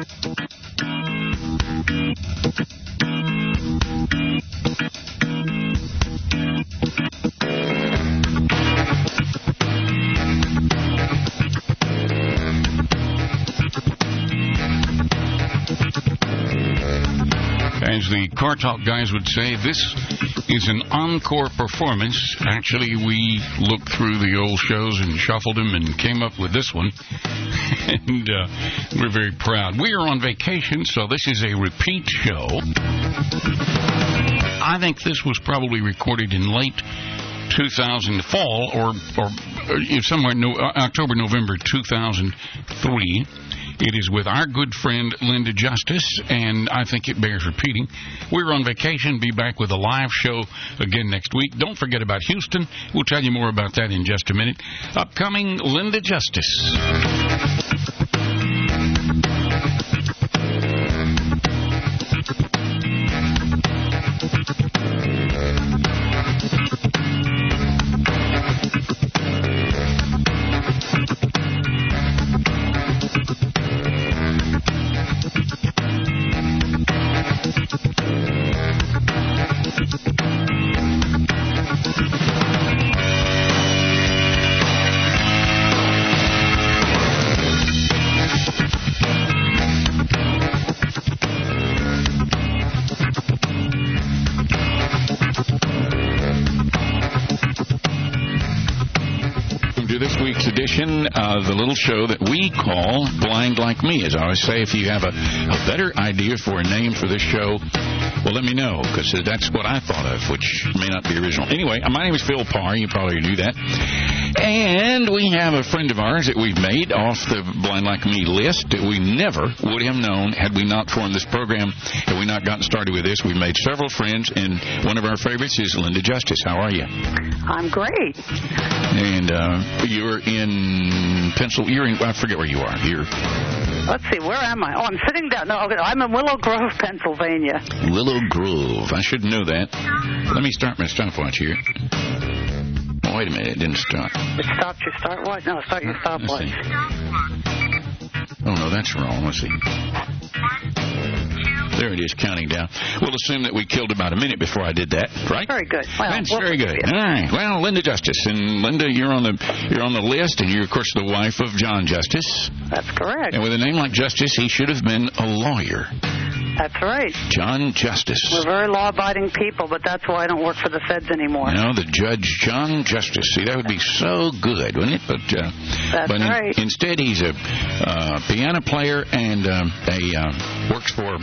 As the Car Talk guys would say, this is an encore performance. Actually, we looked through the old shows and shuffled them and came up with this one. And we're very proud. We are on vacation, so this is a repeat show. I think this was probably recorded in late 2000 fall or somewhere October, November 2003. It is with our good friend Linda Justice, and I think it bears repeating. We're on vacation. Be back with a live show again next week. Don't forget about Houston. We'll tell you more about that in just a minute. Upcoming, Linda Justice. Edition of the little show that we call Blind Like Me. As I always say, if you have a better idea for a name for this show, well, let me know, because that's what I thought of, which may not be original. Anyway, my name is Phil Parr. You probably knew that. And we have a friend of ours that we've made off the Blind Like Me list that we never would have known had we not formed this program, had we not gotten started with this. We've made several friends, and one of our favorites is Linda Justice. How are you? I'm great. And you're in Pennsylvania. I forget where you are. Let's see, where am I? Oh, I'm sitting down. No, I'm in Willow Grove, Pennsylvania. Willow Grove. I should know that. Let me start my stopwatch here. Oh, wait a minute. It didn't start. It stopped your stopwatch? No, start your stopwatch. Oh, no, that's wrong. Let's see. There it is, counting down. We'll assume that we killed about a minute before I did that, right? Very good. Well, that's very good. All right. Well, Linda Justice, and Linda, you're on the list, and you're of course the wife of John Justice. That's correct. And with a name like Justice, he should have been a lawyer. That's right. John Justice. We're very law-abiding people, but that's why I don't work for the feds anymore. You know, the Judge John Justice. See, that would be so good, wouldn't it? That's right. Instead, he's a piano player and works for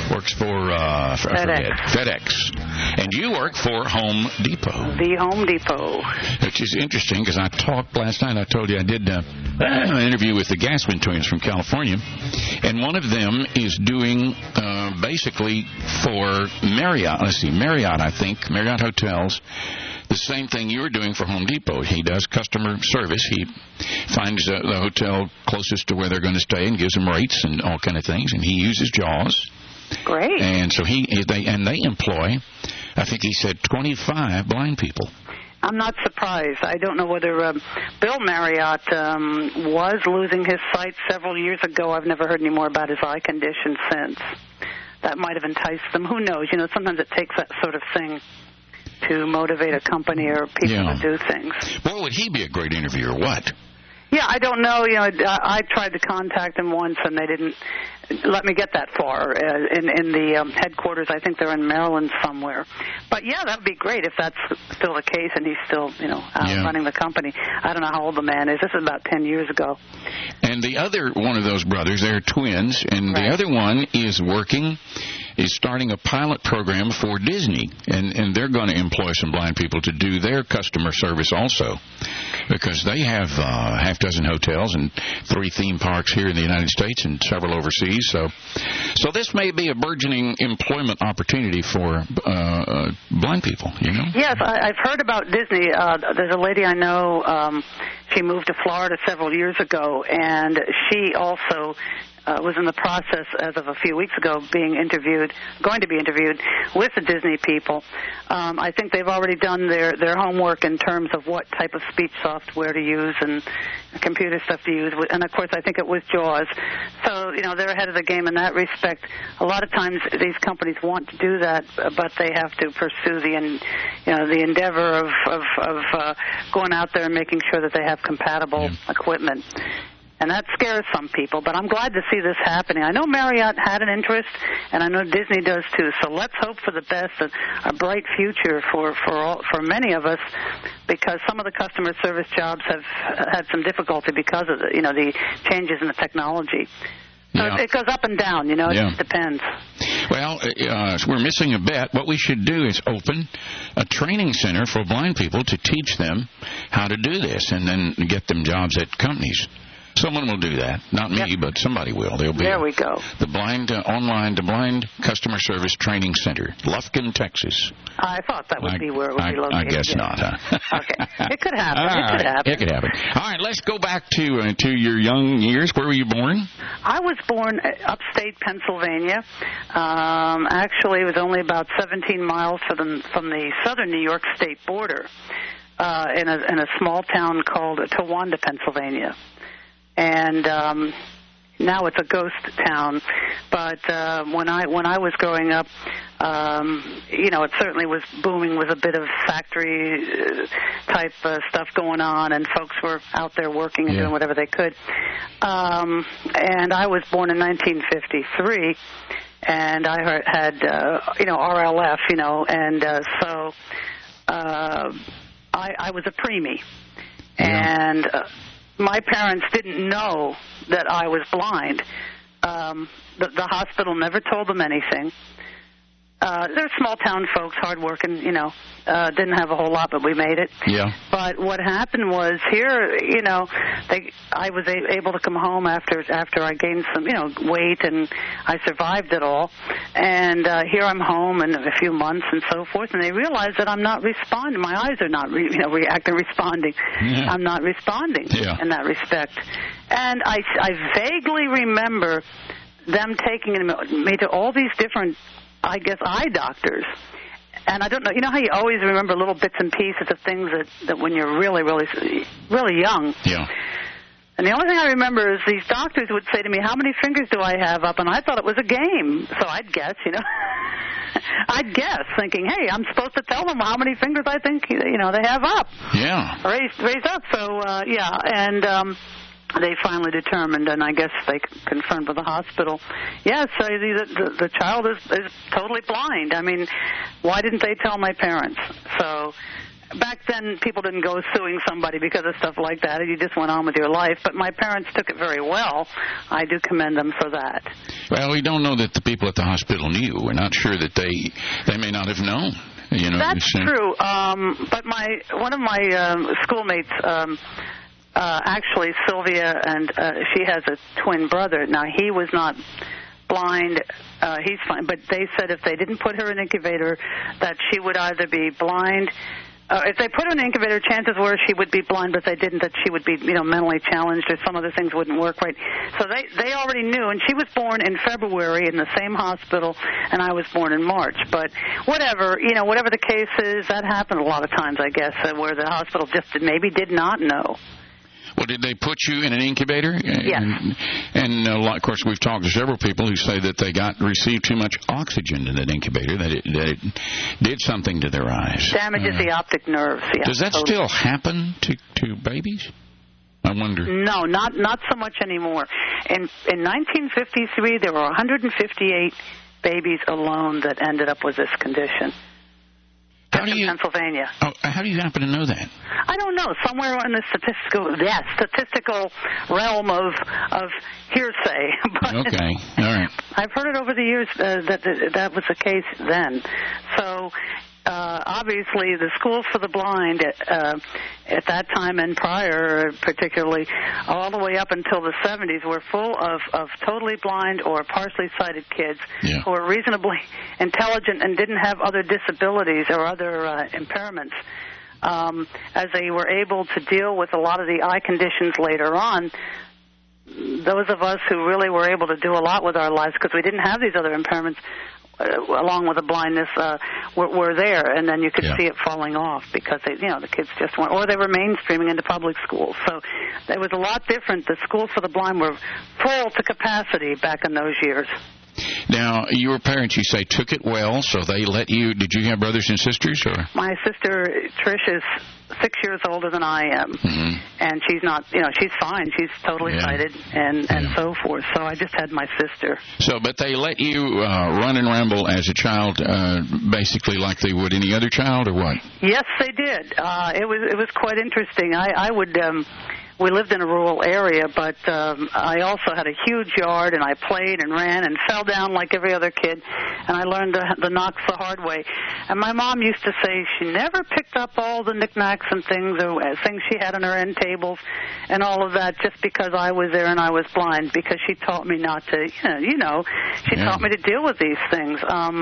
FedEx. And you work for Home Depot. The Home Depot. Which is interesting, because I talked last night. I told you I did an interview with the Gassman twins from California. And one of them is doing basically for Marriott. Let's see, Marriott, I think, Marriott Hotels. The same thing you're doing for Home Depot. He does customer service. He finds the hotel closest to where they're going to stay and gives them rates and all kind of things. And he uses JAWS. Great. And so they employ, I think he said, 25 blind people. I'm not surprised. I don't know whether Bill Marriott was losing his sight several years ago. I've never heard any more about his eye condition since. That might have enticed them. Who knows? You know, sometimes it takes that sort of thing to motivate a company or people to do things. Well, would he be a great interviewer? What? Yeah, I don't know. You know, I tried to contact him once, and they didn't let me get that far. In the headquarters, I think they're in Maryland somewhere. But yeah, that'd be great if that's still the case, and he's still, running the company. I don't know how old the man is. This is about 10 years ago. And the other one of those brothers, they're twins, and the other one is starting a pilot program for Disney, and they're going to employ some blind people to do their customer service also, because they have half dozen hotels and 3 theme parks here in the United States and several overseas. So this may be a burgeoning employment opportunity for blind people, you know? Yes, I've heard about Disney. There's a lady I know, she moved to Florida several years ago, and she also was in the process, as of a few weeks ago, going to be interviewed with the Disney people. I think they've already done their homework in terms of what type of speech software to use and computer stuff to use. And, of course, I think it was JAWS. So So, they're ahead of the game in that respect. A lot of times these companies want to do that, but they have to pursue the endeavor of going out there and making sure that they have compatible equipment. And that scares some people, but I'm glad to see this happening. I know Marriott had an interest, and I know Disney does too. So let's hope for the best, a bright future for many of us, because some of the customer service jobs have had some difficulty because of the changes in the technology. So it goes up and down, it just depends. Well, we're missing a bet. What we should do is open a training center for blind people to teach them how to do this and then get them jobs at companies. Someone will do that. Not me, but somebody will. There we go. The Blind Customer Service Training Center, Lufkin, Texas. I thought that would be where it would be located. I guess not, huh? Okay. It could happen. It could happen. All right, let's go back to your young years. Where were you born? I was born upstate Pennsylvania. Actually, it was only about 17 miles from the southern New York state border, in a small town called Towanda, Pennsylvania. And now it's a ghost town. But when I was growing up, it certainly was booming with a bit of factory type stuff going on, and folks were out there working and doing whatever they could. And I was born in 1953, and I had RLF, and so I was a preemie, and. My parents didn't know that I was blind. The hospital never told them anything. They're small-town folks, hard-working, didn't have a whole lot, but we made it. Yeah. But what happened was here, I was able to come home after I gained some, weight, and I survived it all. And here I'm home in a few months and so forth, and they realize that I'm not responding. My eyes are not, responding. Yeah. I'm not responding in that respect. And I vaguely remember them taking me to all these different, I guess, eye doctors. And I don't know, how you always remember little bits and pieces of things that when you're really, really, really young. Yeah. And the only thing I remember is these doctors would say to me, how many fingers do I have up? And I thought it was a game. So I'd guess, I'd guess, thinking, hey, I'm supposed to tell them how many fingers I think, they have up. Yeah. Raised up. So, and they finally determined, and I guess they confirmed with the hospital, yes, the child is totally blind. I mean, why didn't they tell my parents? So back then, people didn't go suing somebody because of stuff like that. You just went on with your life. But my parents took it very well. I do commend them for that. Well, we don't know that the people at the hospital knew. We're not sure that they may not have known. That's true. But one of my schoolmates, actually, Sylvia, and she has a twin brother. Now, he was not blind. He's fine. But they said if they didn't put her in an incubator, that she would either be blind. If they put her in an incubator, chances were she would be blind, but they didn't, that she would be, mentally challenged, or some other things wouldn't work right. So they already knew, and she was born in February in the same hospital, and I was born in March. But whatever the case is, that happened a lot of times, I guess, where the hospital just maybe did not know. Well, did they put you in an incubator? Yes. And of course, we've talked to several people who say that they received too much oxygen in that incubator, that it did something to their eyes. Damages the optic nerves. Yeah. Does that still happen to babies? I wonder. No, not so much anymore. In 1953, there were 158 babies alone that ended up with this condition. In Pennsylvania. How do you happen to know that? I don't know. Somewhere in the statistical realm of hearsay. But okay. All right. I've heard it over the years that was the case then. So obviously, the schools for the blind at that time and prior, particularly all the way up until the 70s, were full of totally blind or partially sighted kids who were reasonably intelligent and didn't have other disabilities or other impairments. As they were able to deal with a lot of the eye conditions later on, those of us who really were able to do a lot with our lives because we didn't have these other impairments, along with the blindness, were there, and then you could see it falling off because the kids just weren't, or they were mainstreaming into public schools. So it was a lot different. The schools for the blind were full to capacity back in those years. Now, your parents, you say, took it well, so they let you. Did you have brothers and sisters? Or? My sister, Trish, is 6 years older than I am, and she's not, she's fine. She's totally sighted and so forth. So I just had my sister. So, but they let you run and ramble as a child, basically like they would any other child, or what? Yes, they did. It was quite interesting. I would. We lived in a rural area, but I also had a huge yard, and I played and ran and fell down like every other kid, and I learned the knocks the hard way. And my mom used to say she never picked up all the knickknacks and things she had on her end tables and all of that just because I was there and I was blind, because she taught me not to, she taught me to deal with these things.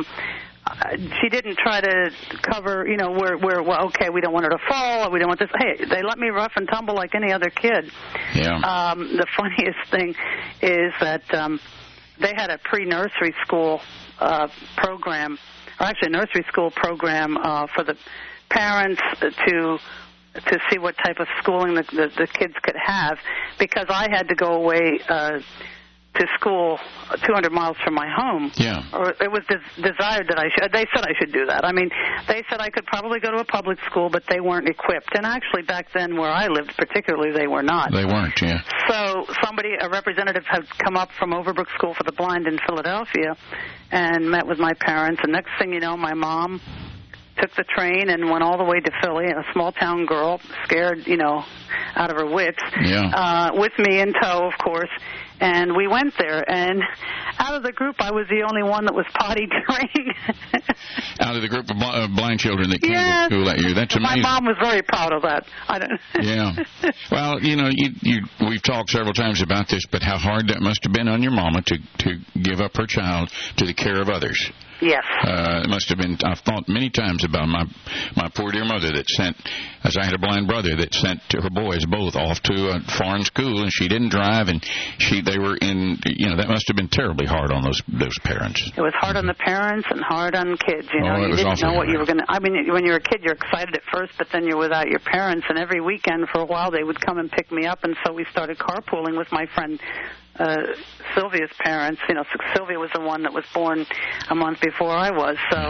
She didn't try to cover, where okay, we don't want her to fall, or we don't want this. Hey, they let me rough and tumble like any other kid. Yeah. The funniest thing is that they had a pre-nursery school program, or actually a nursery school program for the parents to see what type of schooling the kids could have, because I had to go away to school 200 miles from my home. Yeah. Or it was desired that I should. They said I should do that. I mean, they said I could probably go to a public school, but they weren't equipped. And actually, back then where I lived, particularly, they were not. They weren't, yeah. So a representative had come up from Overbrook School for the Blind in Philadelphia and met with my parents. And next thing you know, my mom took the train and went all the way to Philly, a small-town girl, scared, out of her wits, with me in tow, of course. And we went there, and out of the group, I was the only one that was potty trained. Out of the group of blind children that came to school that year. That's amazing. My mom was very proud of that. Yeah. Well, we've talked several times about this, but how hard that must have been on your mama to give up her child to the care of others. Yes. It must have been. I've thought many times about my poor dear mother that sent, as I had a blind brother that sent her boys both off to a foreign school, and she didn't drive, and they were in. That must have been terribly hard on those parents. It was hard on the parents and hard on kids. You didn't know what you were going to. I mean, when you're a kid, you're excited at first, but then you're without your parents. And every weekend for a while, they would come and pick me up, and so we started carpooling with my friend Sylvia's parents. Sylvia was the one that was born a month before I was. So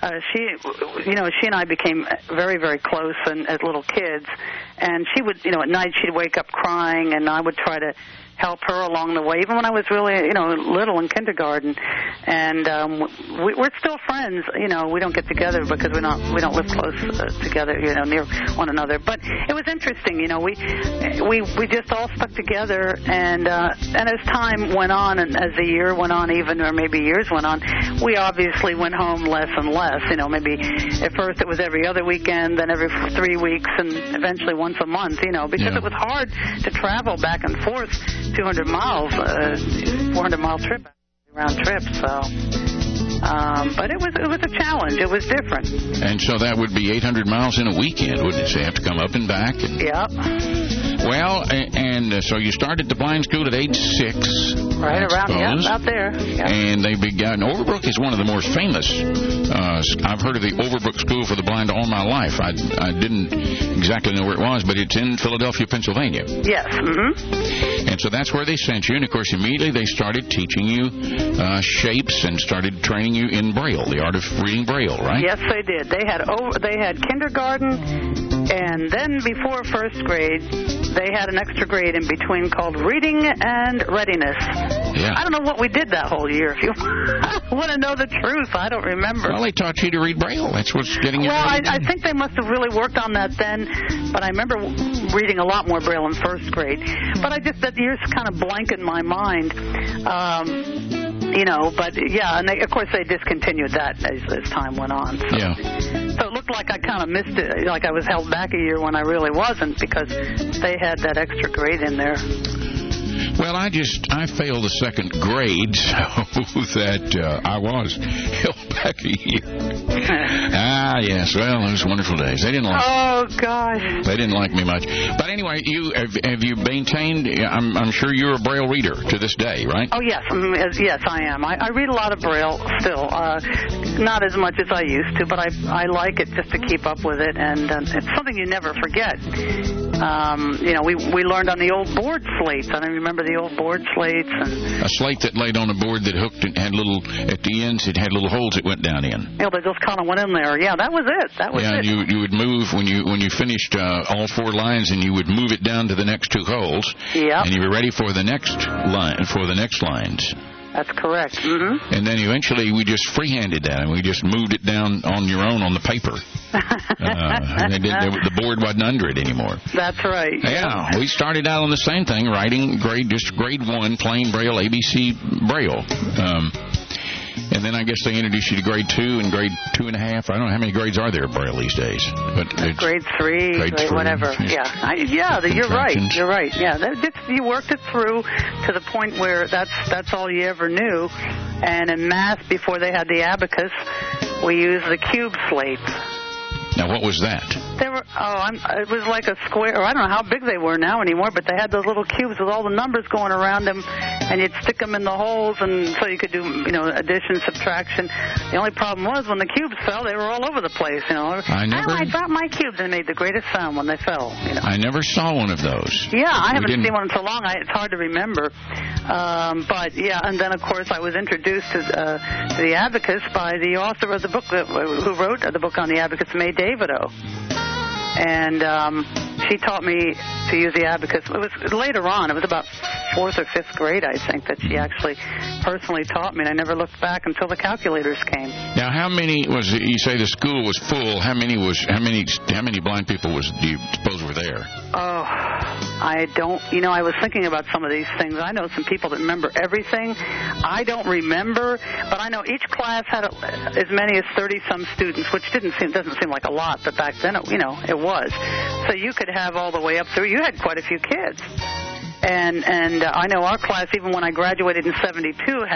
she and I became very, very close and as little kids. And she would, at night she'd wake up crying, and I would try to help her along the way, even when I was really, little in kindergarten. And we're still friends. We don't get together because we don't live close together, near one another. But it was interesting. We just all stuck together. And as time went on, and as the year went on, even or maybe years went on, we obviously went home less and less. Maybe at first it was every other weekend, then every 3 weeks, and eventually once a month. Because it was hard to travel back and forth 200 miles, 400-mile trip, round trip. So, but it was a challenge. It was different. And so that would be 800 miles in a weekend, wouldn't it? So you have to come up and back. Yep. Well, and so you started the blind school at age 6. Right around, out there. Yep. And they began. Overbrook is one of the more famous. I've heard of the Overbrook School for the Blind all my life. I didn't exactly know where it was, but it's in Philadelphia, Pennsylvania. Yes. Mm-hmm. And so that's where they sent you. And, of course, immediately they started teaching you shapes and started training you in Braille, the art of reading Braille, right? Yes, they did. They had kindergarten. And then before first grade, they had an extra grade in between called Reading and Readiness. Yeah. I don't know what we did that whole year. If you want to know the truth, I don't remember. Well, they taught you to read Braille. That's what's getting you. Well, I think they must have really worked on that then, but I remember reading a lot more Braille in first grade. But that year's kind of blank in my mind. But and of course they discontinued that as time went on. So. Yeah. So it looked like I kind of missed it, like I was held back a year when I really wasn't, because they had that extra grade in there. Well, I failed the second grade, so that I was held back a year. Yes. Well, those wonderful days. They didn't like. Oh gosh. They didn't like me much. But anyway, have you maintained? I'm sure you're a Braille reader to this day, right? Oh yes, yes I am. I read a lot of Braille still. Not as much as I used to, but I like it just to keep up with it, and it's something you never forget. We learned on the old board slates. I don't remember the old board slates. And a slate that laid on a board that hooked and had little, at the ends, it had little holes that went down in. Yeah, they just kind of went in there. Yeah, that was it. That was it. Yeah, you would move when you finished all 4 lines, and you would move it down to the next 2 holes. Yeah. And you were ready for the next line, for the next lines. That's correct. Mm-hmm. And then eventually we just freehanded that, and we just moved it down on your own on the paper. The board wasn't under it anymore. That's right. Yeah, we started out on the same thing, writing grade 1, plain Braille, ABC Braille. And then I guess they introduced you to grade 2 and grade 2.5. I don't know how many grades are there at Braille these days. But grade 3, whatever. Yeah, you're right. You're right. Yeah, you worked it through to the point where that's all you ever knew. And in math, before they had the abacus, we used the cube slates. Now, what was that? It was like a square. I don't know how big they were now anymore, but they had those little cubes with all the numbers going around them, and you'd stick them in the holes, and so you could do, addition, subtraction. The only problem was when the cubes fell, they were all over the place. I dropped my cubes, and they made the greatest sound when they fell. I never saw one of those. Yeah, I haven't seen one in so long. It's hard to remember. But yeah, and then of course I was introduced to the abacus by the author of the book who wrote the book on the abacus, May Davidow. And she taught me to use the abacus. It was later on. It was about 4th or 5th grade, I think, that she actually personally taught me. And I never looked back until the calculators came. Now, how many was it? You say the school was full. How many blind people do you suppose were there? Oh, I don't. I was thinking about some of these things. I know some people that remember everything. I don't remember, but I know each class had as many as 30-some students, which doesn't seem like a lot, but back then, it was. So you could have all the way up through. You had quite a few kids. And I know our class, even when I graduated in 72,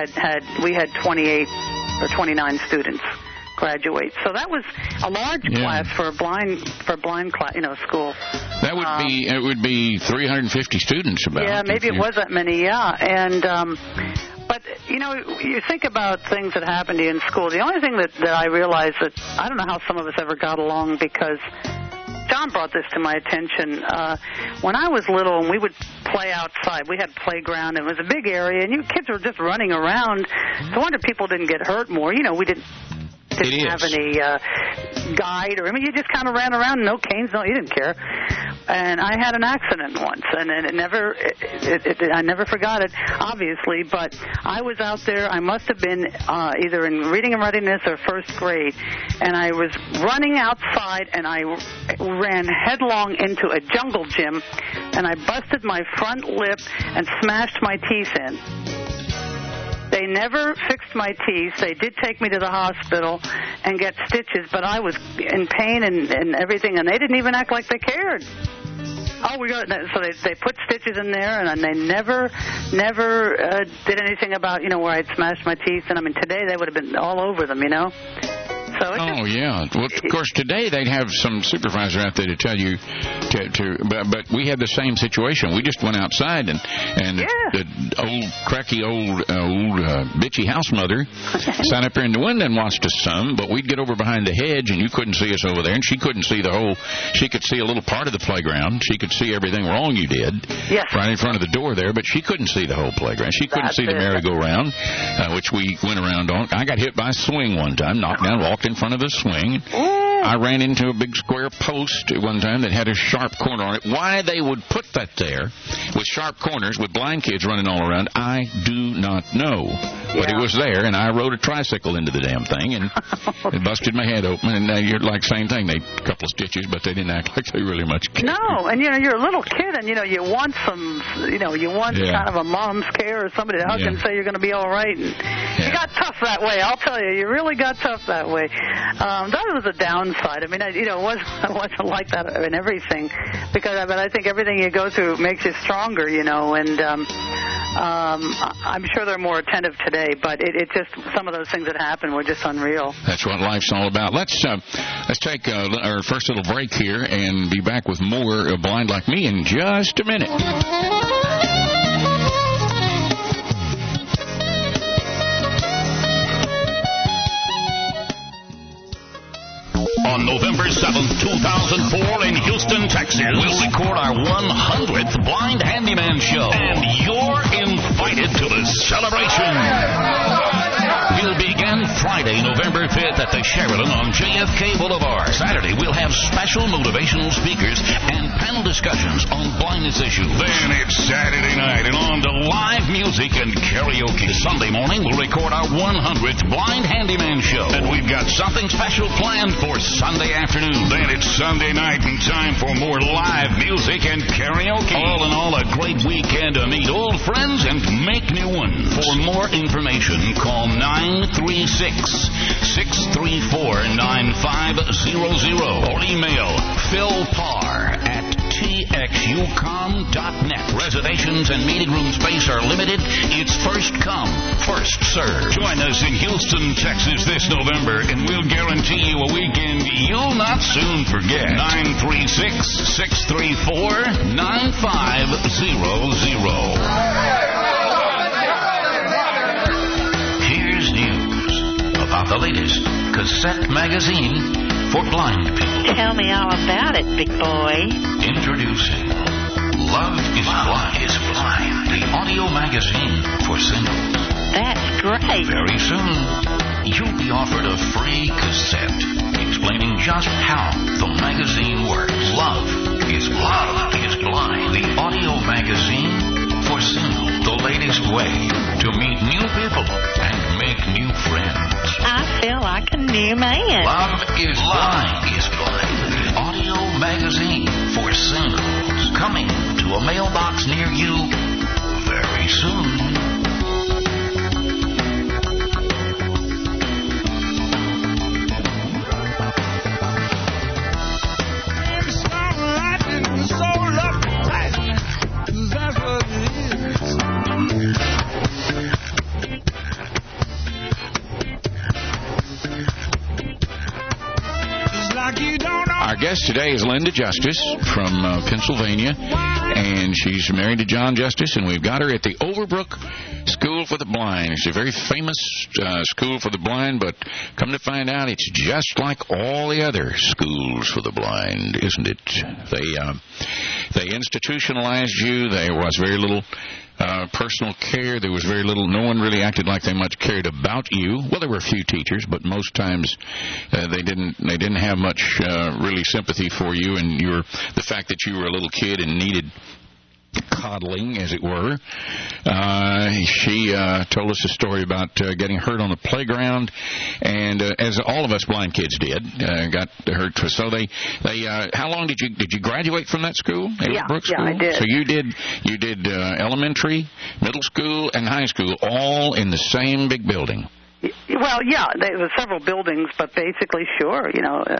we had 28 or 29 students graduate. So that was a large class for a blind class, school. That would be 350 students about. Yeah, maybe it was that many. Yeah, and but you think about things that happened to you in school. The only thing that I realized that I don't know how some of us ever got along, because John brought this to my attention. When I was little and we would play outside, we had a playground, and it was a big area, and kids were just running around. No wonder people didn't get hurt more. We didn't have any guide, you just kind of ran around, no canes, you didn't care. And I had an accident once, and I never forgot it, obviously, but I was out there. I must have been either in reading and readiness or 1st grade, and I was running outside, and I ran headlong into a jungle gym, and I busted my front lip and smashed my teeth in. They never fixed my teeth. They did take me to the hospital and get stitches, but I was in pain and everything, and they didn't even act like they cared. Oh, so they put stitches in there, and they never did anything about, where I'd smashed my teeth. And, today they would have been all over them, So yeah. Well, of course, today they'd have some supervisor out there to tell you but we had the same situation. We just went outside, and the old bitchy house mother sat up there in the window and watched us some, but we'd get over behind the hedge, and you couldn't see us over there, and she couldn't see she could see a little part of the playground. She could see everything wrong you did right in front of the door there, but she couldn't see the whole playground. She couldn't see the merry-go-round, which we went around on. I got hit by a swing one time, knocked down, walked in front of the swing. I ran into a big square post at one time that had a sharp corner on it. Why they would put that there with sharp corners with blind kids running all around, I do not know. But he was there, and I rode a tricycle into the damn thing, and it busted my head open. And you're like, same thing. They a couple of stitches, but they didn't act like they really much cared. No, and you're a little kid, and you want some, you want kind of a mom's care or somebody to hug and say you're going to be all right. And you got tough that way. I'll tell you, you really got tough that way. That was a downside. I mean, it wasn't like that in everything, because I think everything you go through makes you stronger, and I'm sure they're more attentive today, but it just, some of those things that happened were just unreal. That's what life's all about. Let's take our first little break here and be back with more Blind Like Me in just a minute. On November 7th, 2004, in Houston, Texas, we'll record our 100th Blind Handyman Show. And you're invited to the celebration. We'll begin Friday, November 5th at the Sheraton on JFK Boulevard. Saturday, we'll have special motivational speakers and panel discussions on blindness issues. Then it's Saturday night and on to live music and karaoke. Sunday morning, we'll record our 100th Blind Handyman Show. And we've got something special planned for Sunday afternoon. Then it's Sunday night and time for more live music and karaoke. All in all, a great weekend to meet old friends and make new ones. For more information, call 936-634-9500 or email philparr@txucom.net. Reservations and meeting room space are limited. It's first come, first served. Join us in Houston, Texas this November, and we'll guarantee you a weekend you'll not soon forget. 936-634-9500. Here's news about the latest cassette magazine for blind people. Tell me all about it, big boy. Introducing Love is Blind, the audio magazine for singles. That's great. Very soon, you'll be offered a free cassette explaining just how the magazine works. Love is Blind, the audio magazine for singles. The latest way to meet new people and make new friends. I feel like a new man. Love is Blind, the audio magazine for singles. Coming to a mailbox near you very soon. Our guest today is Linda Justice from Pennsylvania, and she's married to John Justice, and we've got her at the Overbrook School for the Blind. It's a very famous school for the blind, but come to find out, it's just like all the other schools for the blind, isn't it? They institutionalized you. There was very little personal care. There was very little. No one really acted like they much cared about you. Well, there were a few teachers, but most times they didn't have much really sympathy for you, and the fact that you were a little kid and needed coddling, as it were. She told us a story about getting hurt on the playground, and as all of us blind kids did, got hurt. So they how long did you graduate from that school? Brook School? Yeah, I did. So you did elementary, middle school, and high school all in the same big building. Well, yeah, there were several buildings, but basically, sure,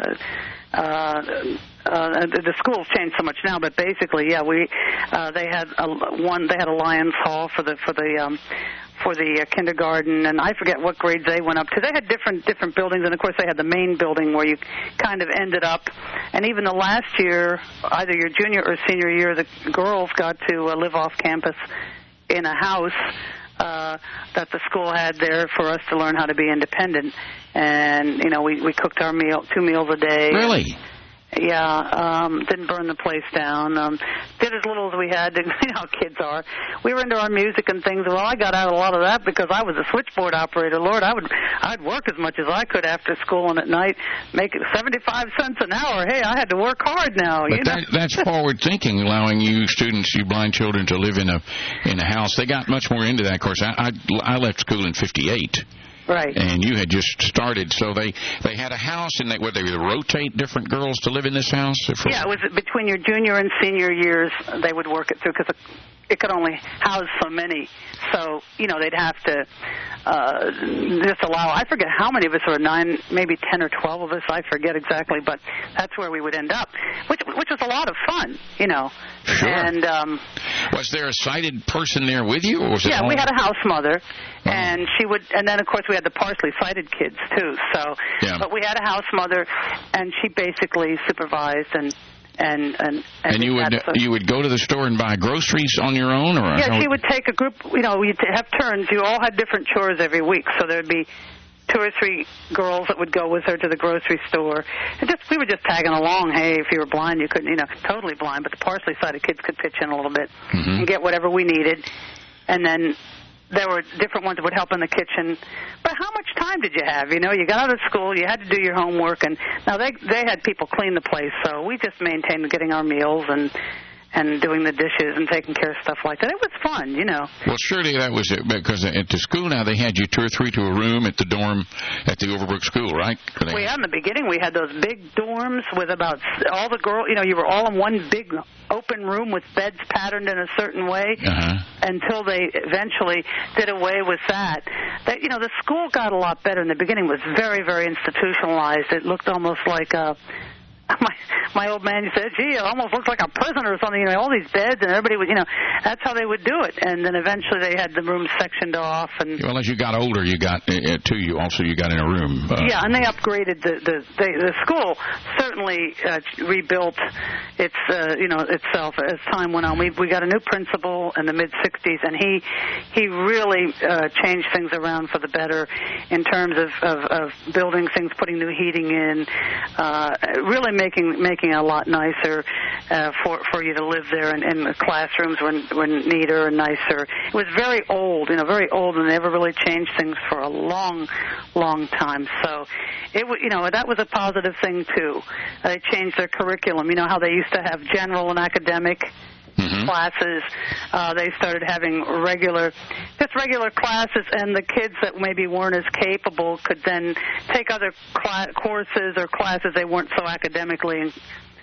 the school's changed so much now, but basically, yeah, they had a Lions Hall for the kindergarten, and I forget what grades they went up to. They had different buildings, and of course they had the main building where you kind of ended up. And even the last year, either your junior or senior year, the girls got to live off campus in a house that the school had there for us to learn how to be independent. And we cooked our 2 meals a day. Really? Yeah, didn't burn the place down. Did as little as we had. You know how kids are. We were into our music and things. Well, I got out a lot of that because I was a switchboard operator. Lord, I'd work as much as I could after school and at night, make it 75 cents an hour. Hey, I had to work hard now. But that's forward thinking, allowing you students, you blind children, to live in a house. They got much more into that. Of course, I left school in '58. Right. And you had just started, so they had a house, and they would rotate different girls to live in this house? Yeah, it was between your junior and senior years, they would work it through, because it could only house so many. So, they'd have to just allow, I forget how many of us were, 9, maybe 10 or 12 of us, I forget exactly, but that's where we would end up, which was a lot of fun, Sure. And was there a sighted person there with you? Or was it we had a house mother, and she would, and then of course we had the partially sighted kids too. So, but we had a house mother, and she basically supervised and you would go to the store and buy groceries on your own, or she would take a group. We'd have turns. You all had different chores every week, so there'd be 2 or 3 girls that would go with her to the grocery store. And we were just tagging along. Hey, if you were blind, you couldn't, totally blind, but the partially sighted kids could pitch in a little bit and get whatever we needed. And then there were different ones that would help in the kitchen. But how much time did you have? You got out of school, you had to do your homework, and now they had people clean the place, so we just maintained getting our meals and doing the dishes and taking care of stuff like that. It was fun, Well, surely that was it, because at the school now they had you 2 or 3 to a room at the dorm at the Overbrook School, right? In the beginning we had those big dorms with about all the girls, you were all in one big open room with beds patterned in a certain way until they eventually did away with that. The school got a lot better in the beginning. It was very, very institutionalized. It looked almost like my old man said, gee, it almost looks like a prison or something, all these beds, and everybody would, that's how they would do it. And then eventually they had the rooms sectioned off. And well, as you got older, you got, you got in a room. And they upgraded the school, certainly rebuilt its, itself as time went on. We got a new principal in the mid-'60s, and he really changed things around for the better in terms of building things, putting new heating in, really making it a lot nicer for you to live there, and the classrooms were neater and nicer. It was very old, and they never really changed things for a long, long time. So that was a positive thing too. They changed their curriculum. How they used to have general and academic classes. They started having regular classes, and the kids that maybe weren't as capable could then take other courses or classes they weren't so academically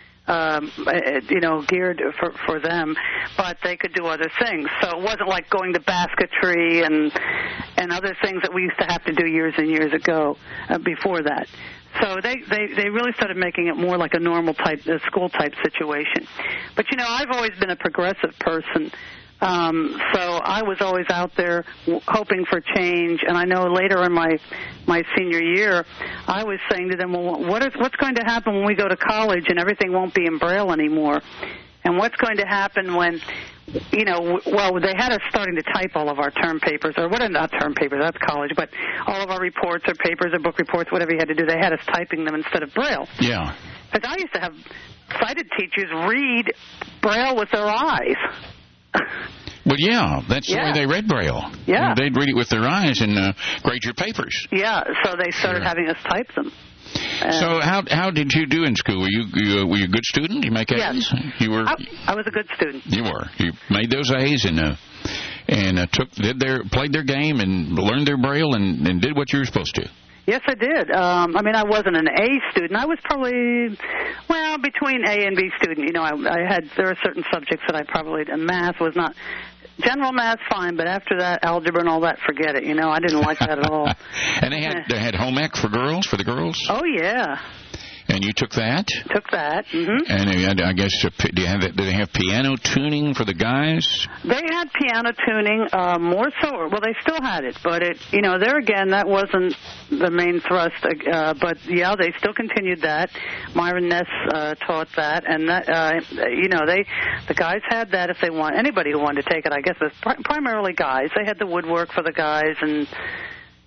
geared for them, but they could do other things. So it wasn't like going to basketry and other things that we used to have to do years and years ago before that. So they really started making it more like a normal school type situation. But I've always been a progressive person. So I was always out there hoping for change, and I know later in my senior year, I was saying to them, well, what's going to happen when we go to college and everything won't be in Braille anymore? And what's going to happen when, they had us starting to type all of our term papers, or not term papers, that's college, but all of our reports or papers or book reports, whatever you had to do, they had us typing them instead of Braille. Yeah. Because I used to have sighted teachers read Braille with their eyes. Well, yeah, that's the way they read Braille. Yeah. They'd read it with their eyes and grade your papers. Yeah, so they started having us type them. So how did you do in school? Were you a good student? You make A's? Yes. You were. I was a good student. You were. You made those A's and played their game and learned their Braille and did what you were supposed to. Yes, I did. I wasn't an A student. I was probably, between A and B student. There are certain subjects that I probably, math was not, general math fine, but after that, algebra and all that, forget it. I didn't like that at all. And they had home ec for the girls? Oh, yeah. And you took that? Took that. Mm-hmm. And I guess, did they have piano tuning for the guys? They had piano tuning, more so. Well, they still had it, but there again, that wasn't the main thrust. But yeah, they still continued that. Myron Ness taught that, and that, the guys had that if they anybody who wanted to take it. I guess it was primarily guys. They had the woodwork for the guys, and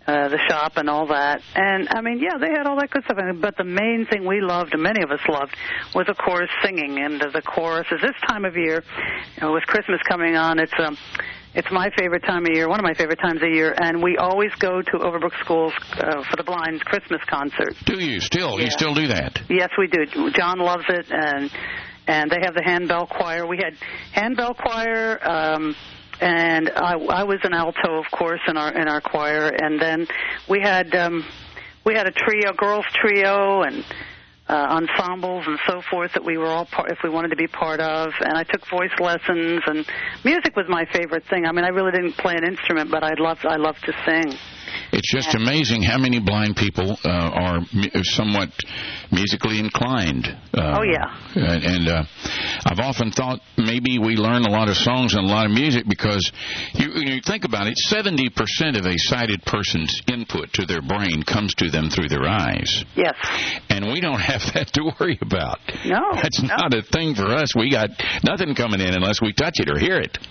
the shop and all that. And, I mean, yeah, they had all that good stuff. But the main thing we loved, and many of us loved, was, of course, singing. And the choruses this time of year, with Christmas coming on, it's my favorite time of year, one of my favorite times of year, and we always go to Overbrook Schools for the Blind's Christmas concert. Do you still? Yeah. You still do that? Yes, we do. John loves it, and they have the handbell choir. We had handbell choir, and I was an alto, of course, in our choir, and then we had a trio, girls trio, and ensembles and so forth that we were all if we wanted to be part of, and I took voice lessons, and music was my favorite thing. I mean, I really didn't play an instrument, but I love to sing. It's just amazing how many blind people are somewhat musically inclined. Oh, yeah. And I've often thought maybe we learn a lot of songs and a lot of music because you think about it, 70% of a sighted person's input to their brain comes to them through their eyes. Yes. And we don't have that to worry about. No. That's not a thing for us. We got nothing coming in unless we touch it or hear it.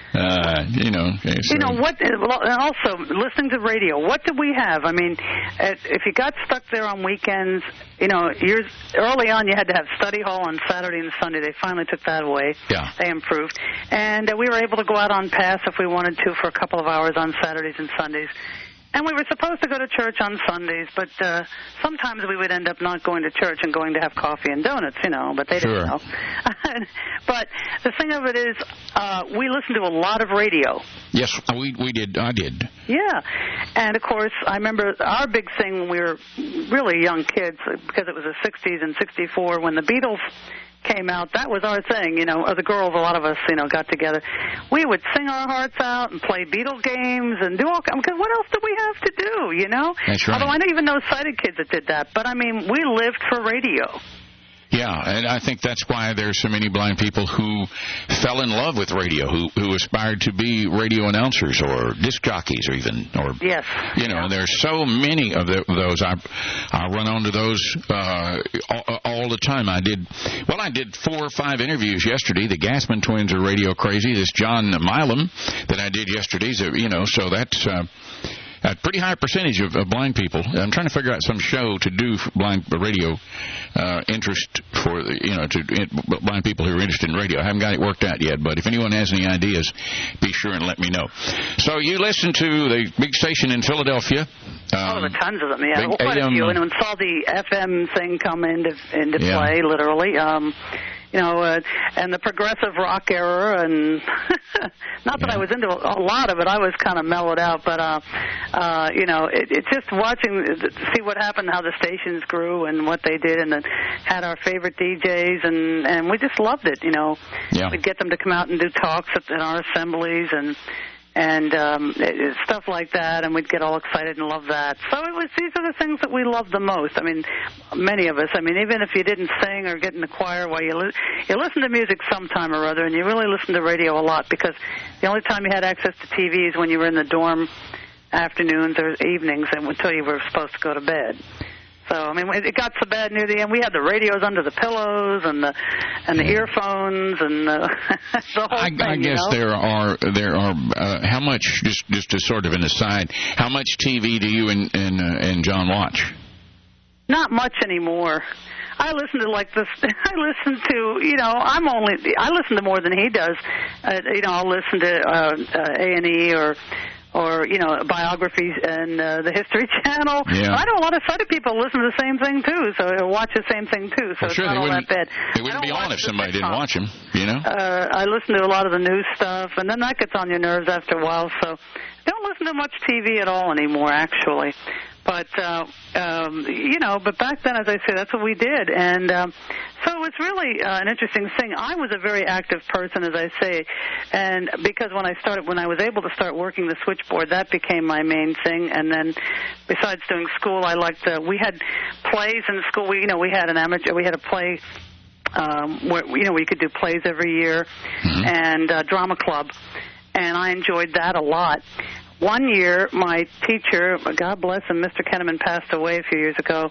What? And also listening to radio. What did we have? I mean, if you got stuck there on weekends, years early on, you had to have study hall on Saturday and Sunday. They finally took that away. Yeah. They improved, and we were able to go out on pass if we wanted to for a couple of hours on Saturdays and Sundays. And we were supposed to go to church on Sundays, but sometimes we would end up not going to church and going to have coffee and donuts, but they didn't know. But the thing of it is, we listened to a lot of radio. Yes, we did. I did. Yeah. And, of course, I remember our big thing when we were really young kids, because it was the 60s and 64, when the Beatles came out, that was our thing, the girls, a lot of us, got together. We would sing our hearts out and play Beatle games and do all, because what else did we have to do, That's right. Although I don't even know sighted kids that did that, but I mean, we lived for radio. Yeah, and I think that's why there's so many blind people who fell in love with radio, who aspired to be radio announcers or disc jockeys, or yes, there's so many of those. I run onto those all the time. I did 4 or 5 interviews yesterday. The Gassman twins are radio crazy. This John Milam that I did yesterday, so that's a pretty high percentage of blind people. I'm trying to figure out some show to do for blind radio interest for blind people who are interested in radio. I haven't got it worked out yet, but if anyone has any ideas, be sure and let me know. So you listen to the big station in Philadelphia. There were tons of them, yeah. Quite a few. And when saw the FM thing come into play, literally. And the progressive rock era, and not that I was into a lot of it. I was kind of mellowed out, but it's just watching to see what happened, how the stations grew, and what they did, and then had our favorite DJs, and we just loved it. We'd get them to come out and do talks at our assemblies and stuff like that, and we'd get all excited and love that. So these are the things that we love the most. I mean, many of us. I mean, even if you didn't sing or get in the choir, you listen to music sometime or other, and you really listen to radio a lot, because the only time you had access to TV is when you were in the dorm afternoons or evenings until you were supposed to go to bed. So, I mean, it got so bad near the end. We had the radios under the pillows and the earphones and the whole thing. I guess there are how much, just as sort of an aside, how much TV do you and John watch? Not much anymore. I listen to I listen to more than he does. I'll listen to A&E or biographies and the History Channel. Yeah. I know a lot of sighted people listen to the same thing, too, so watch the same thing, too, so it's not all that bad. They wouldn't be on if somebody didn't watch them, I listen to a lot of the news stuff, and then that gets on your nerves after a while, so I don't listen to much TV at all anymore, actually. But, but back then, as I say, that's what we did. And so it's really an interesting thing. I was a very active person, as I say, and because when I was able to start working the switchboard, that became my main thing. And then besides doing school, we had plays in school. We had a play where, we could do plays every year, and drama club. And I enjoyed that a lot. One year, my teacher, God bless him, Mr. Kenneman, passed away a few years ago.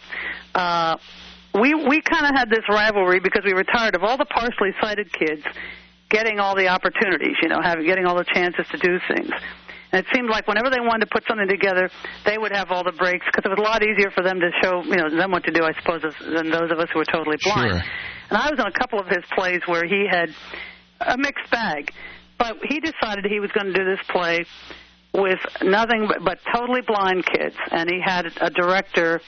We kind of had this rivalry because we were tired of all the partially sighted kids getting all the opportunities, getting all the chances to do things. And it seemed like whenever they wanted to put something together, they would have all the breaks because it was a lot easier for them to show, them what to do, I suppose, than those of us who were totally blind. Sure. And I was on a couple of his plays where he had a mixed bag. But he decided he was going to do this play with nothing but totally blind kids. And he had a director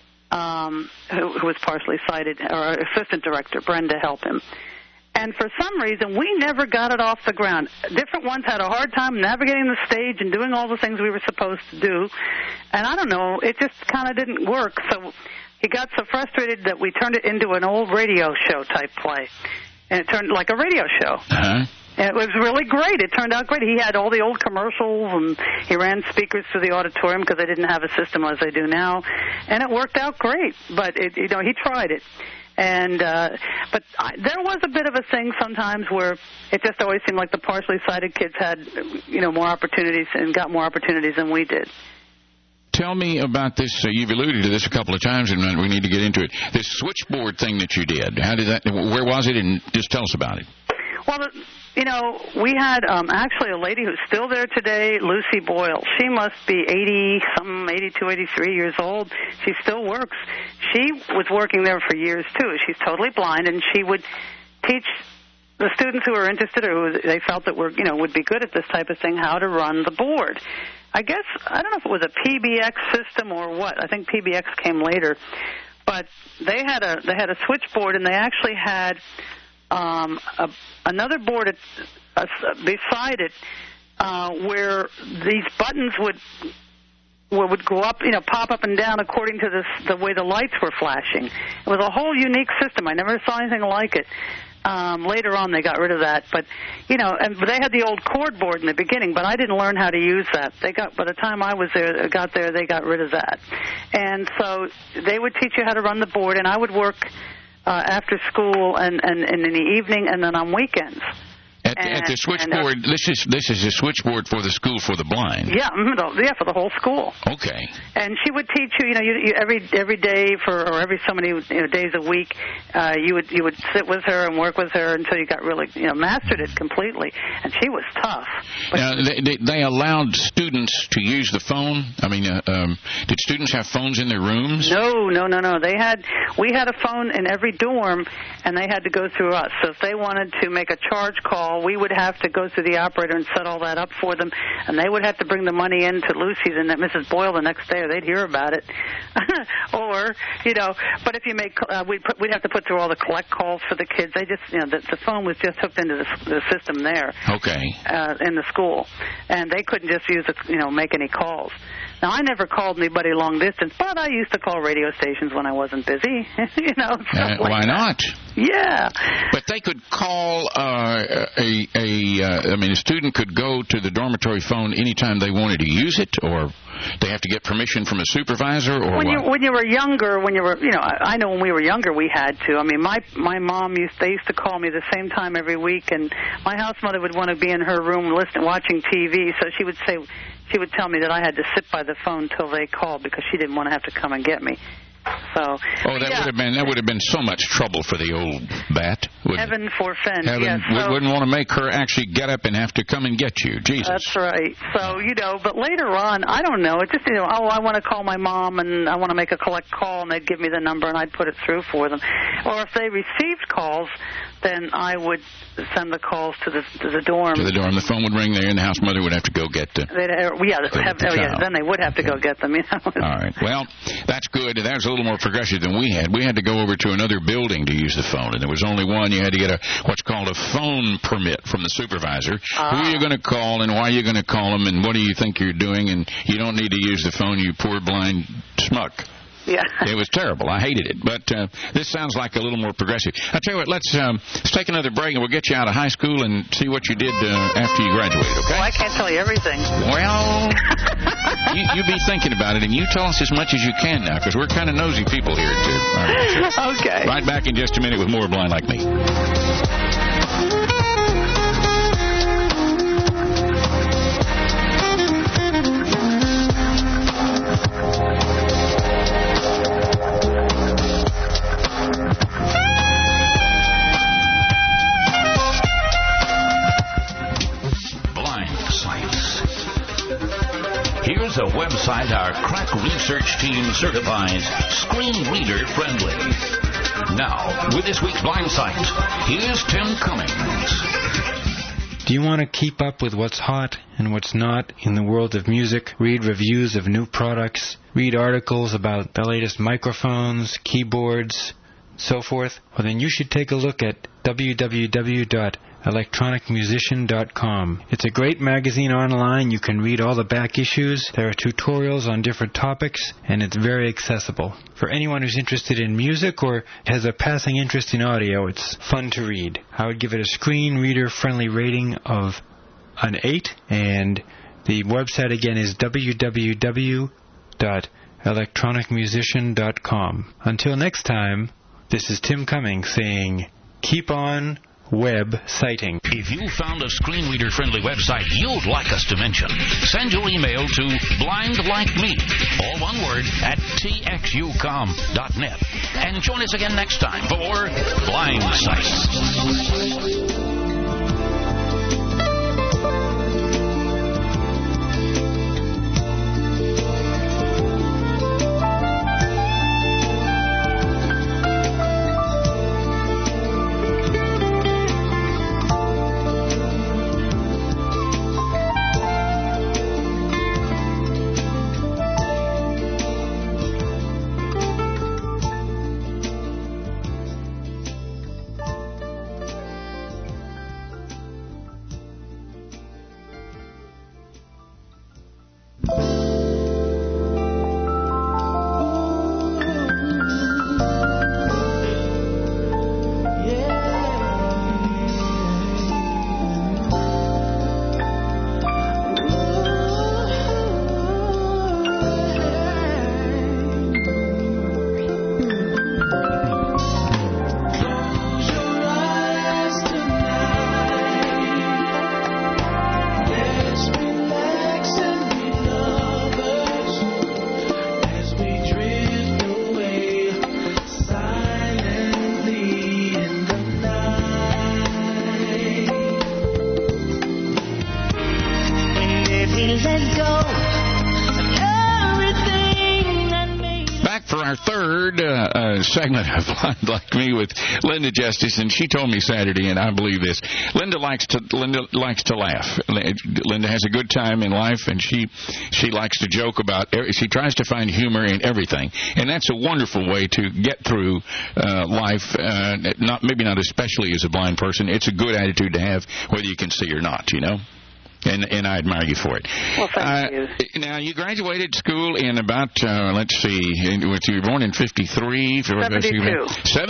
who was partially sighted, or assistant director, Brenda, help him. And for some reason, we never got it off the ground. Different ones had a hard time navigating the stage and doing all the things we were supposed to do. And I don't know, it just kind of didn't work. So he got so frustrated that we turned it into an old radio show type play. And it turned like a radio show. Uh-huh. And it was really great. It turned out great. He had all the old commercials, and he ran speakers through the auditorium because they didn't have a system as they do now. And it worked out great. But, he tried it. And but there was a bit of a thing sometimes where it just always seemed like the partially sighted kids had, more opportunities and got more opportunities than we did. Tell me about this. You've alluded to this a couple of times, and we need to get into it. This switchboard thing that you did. How did that? Where was it? And just tell us about it. Well, we had actually a lady who's still there today, Lucy Boyle. She must be 80-something, 82, 83 years old. She still works. She was working there for years, too. She's totally blind, and she would teach the students who were interested or who they felt that would be good at this type of thing how to run the board. I guess, I don't know if it was a PBX system or what. I think PBX came later. But they had a switchboard, and they actually had another board beside it where these buttons would go up, pop up and down according to the way the lights were flashing. It was a whole unique system. I never saw anything like it. Later on, they got rid of that, but they had the old cord board in the beginning, but I didn't learn how to use that. By the time I was there, they got rid of that, and so they would teach you how to run the board, and I would work after school and in the evening, and then on weekends. At the switchboard, this is a switchboard for the school for the blind. Yeah, for the whole school. Okay. And she would teach you, you every day or every so many days a week, you would sit with her and work with her until you got really mastered it completely. And she was tough. But now they allowed students to use the phone. I mean, did students have phones in their rooms? No. We had a phone in every dorm, and they had to go through us. So if they wanted to make a charge call, we would have to go through the operator and set all that up for them, and they would have to bring the money in to Lucy's and Mrs. Boyle the next day, or they'd hear about it. Or, but if you make, we'd have to put through all the collect calls for the kids. They just, the phone was just hooked into the system there. Okay. In the school, and they couldn't just use make any calls. Now, I never called anybody long distance, but I used to call radio stations when I wasn't busy. Why not? Yeah. But they could call a student could go to the dormitory phone anytime they wanted to use it, or they have to get permission from a supervisor, or when you were younger, I know when we were younger we had to. I mean, my mom used to call me the same time every week, and my house mother would want to be in her room watching TV, so she would tell me that I had to sit by the phone till they called because she didn't want to have to come and get me. So. That would have been so much trouble for the old bat. Heaven forfend. Wouldn't want to make her actually get up and have to come and get you. Jesus. That's right. So but later on, I don't know. It just I want to call my mom and I want to make a collect call, and they'd give me the number and I'd put it through for them. Or if they received calls, then I would send the calls to the dorm. To the dorm. The phone would ring there, and the house mother would have to go get the. Then they would have to go get them. All right. Well, that's good. That was a little more progressive than we had. We had to go over to another building to use the phone, and there was only one. You had to get what's called a phone permit from the supervisor. Who are you going to call, and why are you going to call them, and what do you think you're doing? And you don't need to use the phone, you poor blind schmuck. Yeah. It was terrible. I hated it. But this sounds like a little more progressive. I'll tell you what, let's take another break, and we'll get you out of high school and see what you did after you graduated, okay? Well, I can't tell you everything. Well, you be thinking about it, and you tell us as much as you can now, because we're kind of nosy people here, too. Right, okay. Right back in just a minute with more Blind Like Me. website our crack research team certifies screen reader friendly. Now, with this week's Blind Site, here's Tim Cummings. Do you want to keep up with what's hot and what's not in the world of music? Read reviews of new products, read articles about the latest microphones, keyboards, so forth? Well, then you should take a look at www.electronicmusician.com. It's a great magazine online. You can read all the back issues. There are tutorials on different topics, and it's very accessible. For anyone who's interested in music or has a passing interest in audio, it's fun to read. I would give it a screen reader friendly rating of an 8, and the website again is www.electronicmusician.com. Until next time, this is Tim Cummings saying, keep on web citing. If you found a screen reader friendly website you'd like us to mention, send your email to blindlikeme, all one word, at txucom.net. And join us again next time for Blind Sight. Segment of Blind Like Me with Linda Justice, and she told me Saturday, and I believe this. Linda likes to laugh. Linda has a good time in life, and she likes to joke about. She tries to find humor in everything, and that's a wonderful way to get through life. Maybe not especially as a blind person. It's a good attitude to have, whether you can see or not. You know. And I admire you for it. Well, thank you. Now, you graduated school in about, let's see, you were born in 53? 72.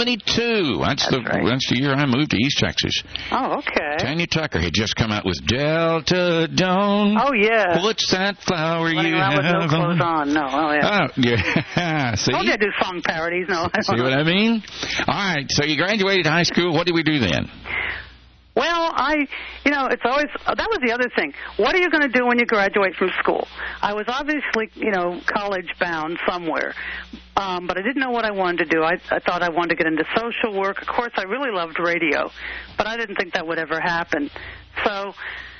72. That's the year I moved to East Texas. Oh, okay. Tanya Tucker had just come out with Delta Dawn. Oh, yeah. What's that flower Running you around have with no clothes on. No, oh, yeah. Oh, yeah. See? Told you I do song parodies. No, I See what I mean? All right, so you graduated high school. What did we do then? Well, it's always, that was the other thing. What are you going to do when you graduate from school? I was obviously, college bound somewhere, but I didn't know what I wanted to do. I thought I wanted to get into social work. Of course, I really loved radio, but I didn't think that would ever happen. So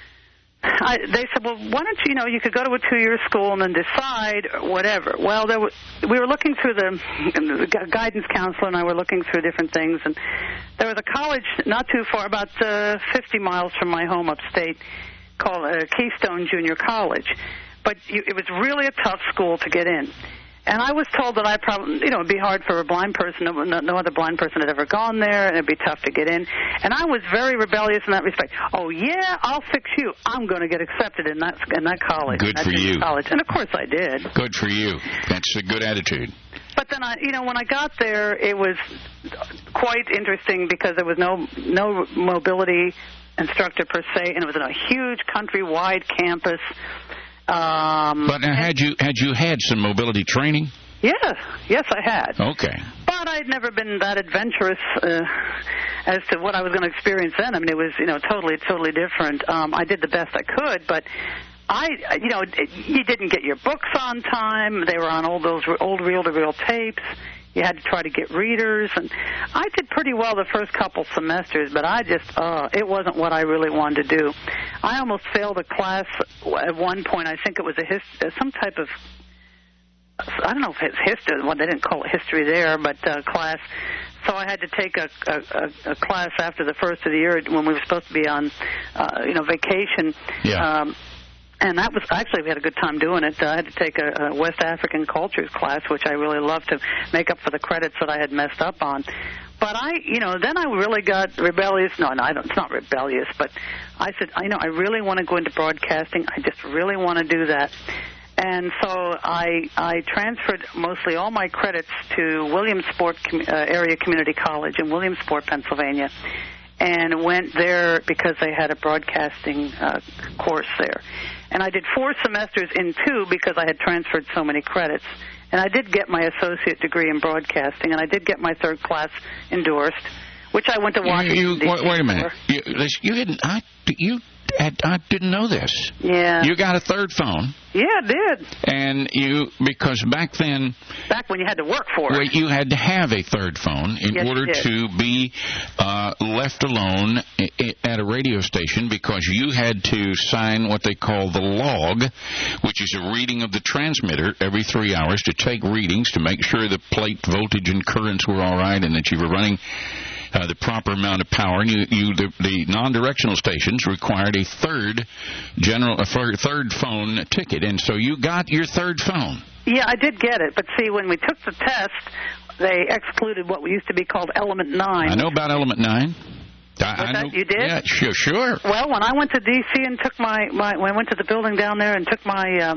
they said, well, why don't you could go to a 2-year school and then decide whatever. Well, we were looking through the guidance counselor and I were looking through different things, and there was a college not too far, about 50 miles from my home upstate, called Keystone Junior College. But it was really a tough school to get in. And I was told that I probably, it'd be hard for a blind person. No other blind person had ever gone there, and it'd be tough to get in. And I was very rebellious in that respect. Oh, yeah, I'll fix you. I'm going to get accepted in that college. Good for you. College. And, of course, I did. Good for you. That's a good attitude. But then, when I got there, it was quite interesting because there was no mobility instructor per se, and it was in a huge countrywide campus. But had you had some mobility training? Yes, I had. Okay. But I'd never been that adventurous as to what I was going to experience then. I mean, it was totally different. I did the best I could, but you didn't get your books on time. They were on all those old reel-to-reel tapes. You had to try to get readers, and I did pretty well the first couple semesters, but it wasn't what I really wanted to do. I almost failed a class at one point. I think it was some type of, I don't know if it's history. Well, they didn't call it history there, but class. So I had to take a class after the first of the year when we were supposed to be on, vacation. Yeah. And that was, actually, we had a good time doing it. I had to take a West African cultures class, which I really loved to make up for the credits that I had messed up on. But then I really got rebellious. No, it's not rebellious, but I said, I really want to go into broadcasting. I just really want to do that. And so I transferred mostly all my credits to Williamsport Area Community College in Williamsport, Pennsylvania, and went there because they had a broadcasting course there. And I did 4 semesters in 2 because I had transferred so many credits. And I did get my associate degree in broadcasting, and I did get my 3rd class endorsed, which I went to Washington, D.C. Wait a minute. I didn't know this. Yeah. You got a 3rd phone. Yeah, I did. And because back then... Back when you had to work for it. Well, you had to have a 3rd phone in order to be left alone at a radio station, because you had to sign what they call the log, which is a reading of the transmitter every 3 hours to take readings to make sure the plate voltage and currents were all right and that you were running the proper amount of power. And the non-directional stations required a third phone ticket, and so you got your 3rd phone. Yeah, I did get it, but see, when we took the test, they excluded what used to be called Element 9. I know about Element 9. I know. You did? Yeah, sure. Well, when I went to D.C. and took when I went to the building down there and took my,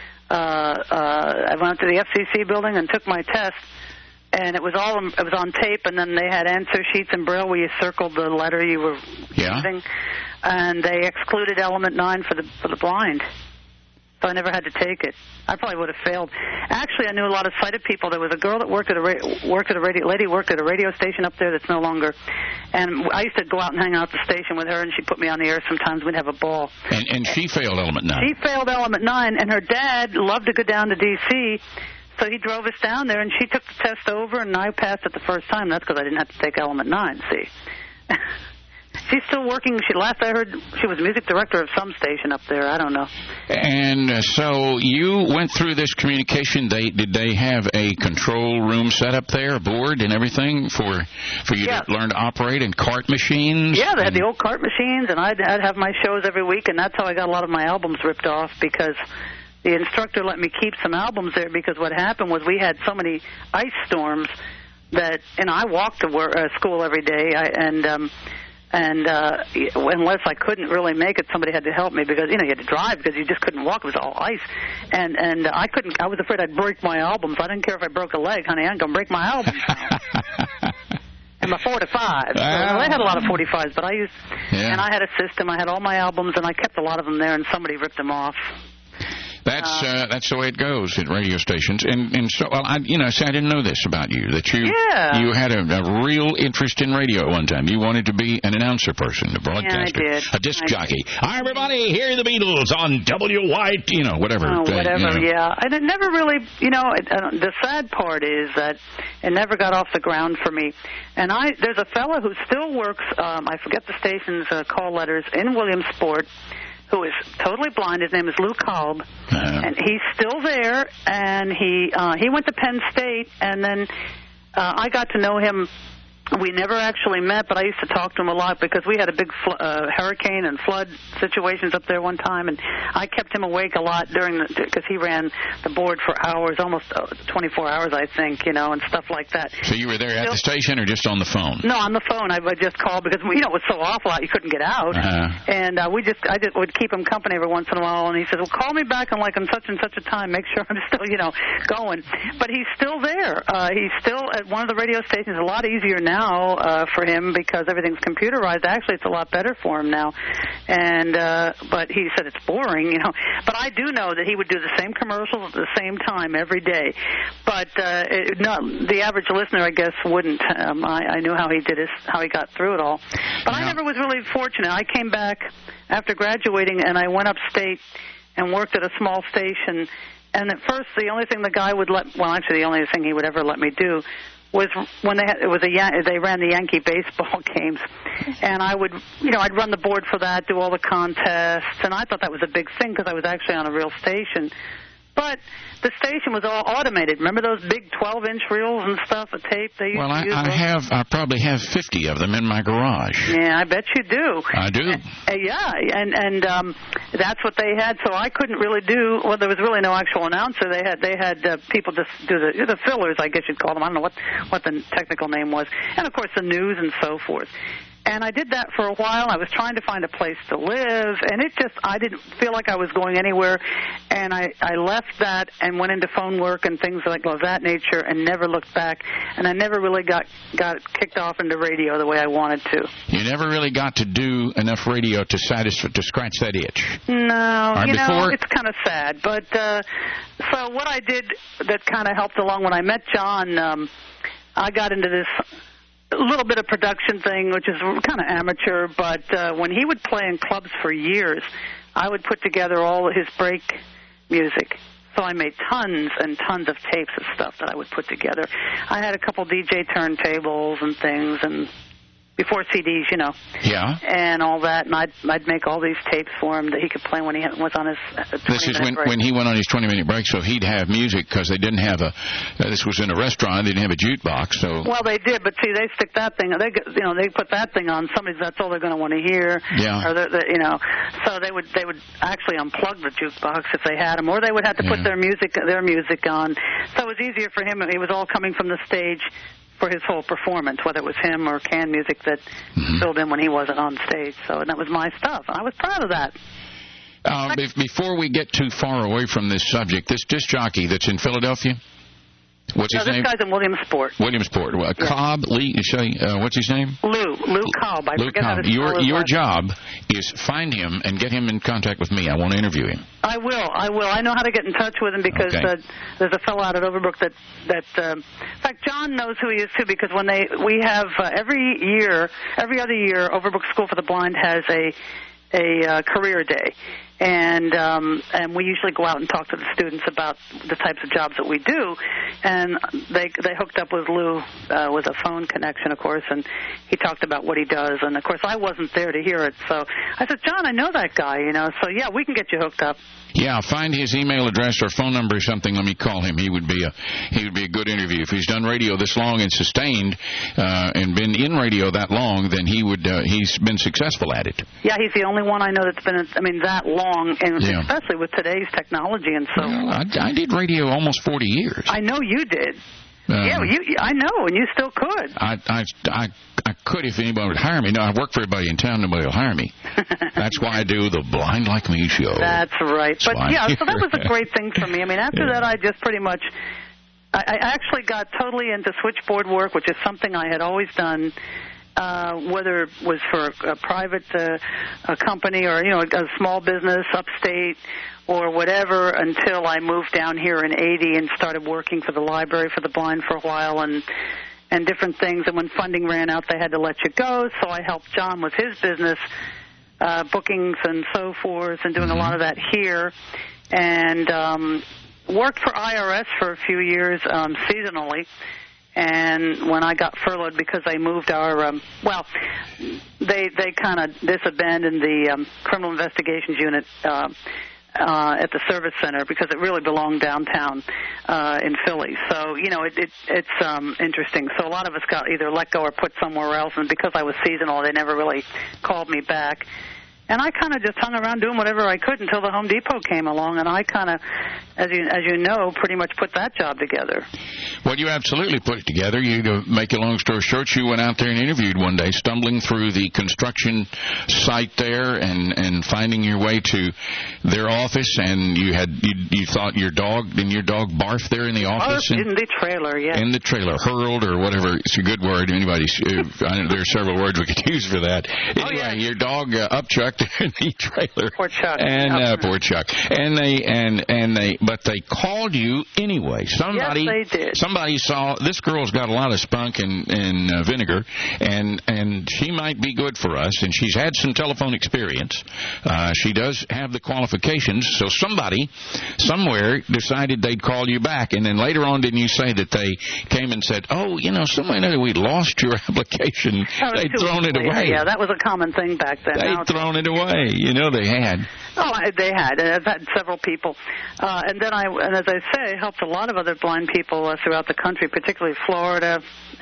I went to the FCC building and took my test, and it was on tape, and then they had answer sheets in Braille where you circled the letter you were using, and they excluded Element 9 for the blind. So I never had to take it. I probably would have failed. Actually, I knew a lot of sighted people. There was a girl that worked at a radio station up there that's no longer. And I used to go out and hang out at the station with her, and she'd put me on the air sometimes. We'd have a ball. And she failed Element 9. She failed Element 9, and her dad loved to go down to D.C., so he drove us down there, and she took the test over, and I passed it the first time. That's because I didn't have to take Element 9, see. She's still working. Last I heard, she was music director of some station up there. I don't know. And so you went through this communication. Did they have a control room set up there, a board and everything for you to learn to operate, and cart machines? Yeah, they had the old cart machines, and I'd have my shows every week, and that's how I got a lot of my albums ripped off, because the instructor let me keep some albums there, because what happened was we had so many ice storms that, and I walked to school every day, and unless I couldn't really make it, somebody had to help me, because you had to drive because you just couldn't walk. It was all ice, and I couldn't. I was afraid I'd break my albums. I didn't care if I broke a leg, honey. I ain't gonna break my albums. And my 45. So they had a lot of 45s, but I used, and I had a system. I had all my albums, and I kept a lot of them there, and somebody ripped them off. That's the way it goes at radio stations, and so I didn't know this about you, that you had a real interest in radio at one time. You wanted to be an announcer person, a broadcaster, I did. A disc jockey. Hi everybody, hear the Beatles on WYT, whatever. Yeah, and it never really, the sad part is that it never got off the ground for me. And there's a fellow who still works, I forget the station's call letters, in Williamsport, who is totally blind. His name is Lou Kolb, and he's still there, and he went to Penn State, and then I got to know him. We never actually met, but I used to talk to him a lot because we had a big hurricane and flood situations up there one time, and I kept him awake a lot because he ran the board for hours, almost 24 hours, I think, and stuff like that. So you were there at the station or just on the phone? No, on the phone. I would just call because, it was so awful out you couldn't get out. And I just would keep him company every once in a while, and he said, well, call me back on such and such a time. Make sure I'm still, going. But he's still there. He's still at one of the radio stations. A lot easier now for him because everything's computerized. Actually, it's a lot better for him now. And but he said it's boring, But I do know that he would do the same commercials at the same time every day. But the average listener, I guess, wouldn't. I knew how he got through it all. But I never was really fortunate. I came back after graduating, and I went upstate and worked at a small station. And at first, the only thing the guy would actually the only thing he would ever let me do was when they ran the Yankee baseball games, and I would, I'd run the board for that, do all the contests, and I thought that was a big thing because I was actually on a real station. But the station was all automated. Remember those big 12-inch reels and stuff, the tape they used to use? I probably have 50 of them in my garage. Yeah, I bet you do. I do. And that's what they had. So I couldn't really do. Well, there was really no actual announcer. They had people just do the fillers, I guess you'd call them. I don't know what the technical name was, and of course the news and so forth. And I did that for a while. I was trying to find a place to live, and I didn't feel like I was going anywhere. And I left that and went into phone work and things like of that nature and never looked back. And I never really got kicked off into radio the way I wanted to. You never really got to do enough radio to scratch that itch. No, it's kind of sad. But so what I did that kind of helped along when I met John, I got into this a little bit of production thing, which is kind of amateur, but when he would play in clubs for years, I would put together all of his break music. So I made tons and tons of tapes of stuff that I would put together. I had a couple DJ turntables and things, and before CDs, Yeah. And all that, and I'd make all these tapes for him that he could play when he was on his 20-minute This is when he went on his 20-minute break, so he'd have music because they didn't have this was in a restaurant, they didn't have a jukebox, so. Well, they did, but see, they stick that thing, they put that thing on, that's all they're going to want to hear. Yeah. Or so they would actually unplug the jukebox if they had them, or they would have to put their music on. So it was easier for him. It was all coming from the stage for his whole performance, whether it was him or canned music that filled in when he wasn't on stage. So, and that was my stuff. I was proud of that. Before we get too far away from this subject, this disc jockey that's in Philadelphia, what's his name? This guy's in Williamsport. Williamsport. Cobb, Lee, what's his name? Lou Cobb. Lou Cobb. Your job is find him and get him in contact with me. I want to interview him. I will. I know how to get in touch with him because there's a fellow out at Overbrook that in fact, John knows who he is too, because when we have every other year, Overbrook School for the Blind has a career day. And we usually go out and talk to the students about the types of jobs that we do. And they hooked up with Lou with a phone connection, of course, and he talked about what he does. And, of course, I wasn't there to hear it. So I said, John, I know that guy, So, yeah, we can get you hooked up. Yeah, find his email address or phone number or something. Let me call him. He would be a good interview. If he's done radio this long and sustained and been in radio that long, then he's been successful at it. Yeah, he's the only one I know that's been that long, and especially with today's technology and so on. I did radio almost 40 years. I know you did. I know, and you still could. I could if anybody would hire me. No, I work for everybody in town. Nobody will hire me. That's why I do the Blind Like Me show. That's right. So that was a great thing for me. After that, I just pretty much, I actually got totally into switchboard work, which is something I had always done. Whether it was for a private company or, a small business upstate or whatever, until I moved down here in 80 and started working for the Library for the Blind for a while and different things. And when funding ran out, they had to let you go. So I helped John with his business, bookings and so forth, and doing a lot of that here. And worked for IRS for a few years seasonally. And when I got furloughed because they moved our, they kind of disbanded the criminal investigations unit at the service center because it really belonged downtown in Philly. So, it's interesting. So a lot of us got either let go or put somewhere else, and because I was seasonal, they never really called me back. And I kind of just hung around doing whatever I could until the Home Depot came along, and I kind of, as you know, pretty much put that job together. Well, you absolutely put it together. To make a long story short, you went out there and interviewed one day, stumbling through the construction site there and finding your way to their office, and you thought your dog barfed there in the office? In the trailer, yeah. In the trailer, hurled or whatever. It's a good word. There are several words we could use for that. Anyway, your dog upchuck back there in the trailer. Poor Chuck. And poor Chuck. And but they called you anyway. Somebody, yes, they did. Somebody saw this girl's got a lot of spunk and vinegar, and she might be good for us. And she's had some telephone experience. She does have the qualifications. So somebody somewhere decided they'd call you back. And then later on, didn't you say that they came and said, "Oh, somebody knew we lost your application. They'd thrown it away." Yeah, that was a common thing back then. They'd thrown it away. They had. Oh, they had. And I've had several people. And then and as I say, I helped a lot of other blind people throughout the country, particularly Florida,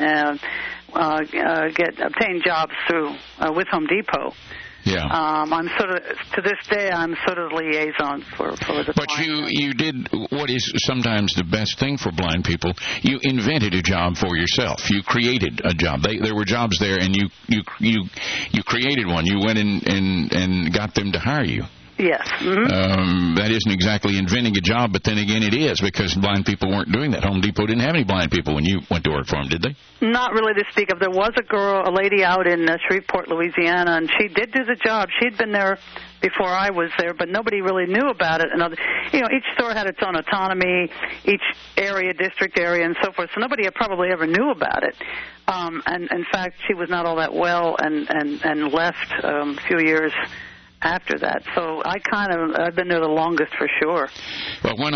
obtain jobs with Home Depot. Yeah. I'm to this day, I'm sort of liaison for the But blind. you did what is sometimes the best thing for blind people. You invented a job for yourself. You created a job. There were jobs there, and you created one. You went and got them to hire you. Yes. Mm-hmm. That isn't exactly inventing a job, but then again it is, because blind people weren't doing that. Home Depot didn't have any blind people when you went to work for them, did they? Not really to speak of. There was a lady out in Shreveport, Louisiana, and she did do the job. She'd been there before I was there, but nobody really knew about it. And each store had its own autonomy, each district area, and so forth. So nobody probably ever knew about it. And in fact, she was not all that well, and left a few years after that. So I've been there the longest for sure. Well, when